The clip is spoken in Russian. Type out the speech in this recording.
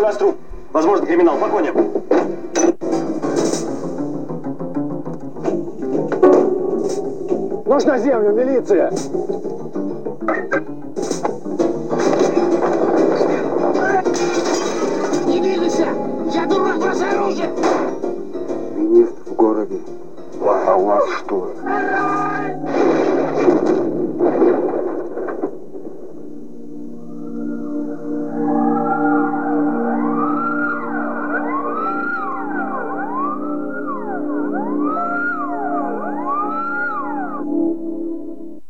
вас труп. Возможно, криминал. По коням. Нож на землю, милиция! Не двигайся! Я дурак, бросай оружие! Министр в городе. А у вас что?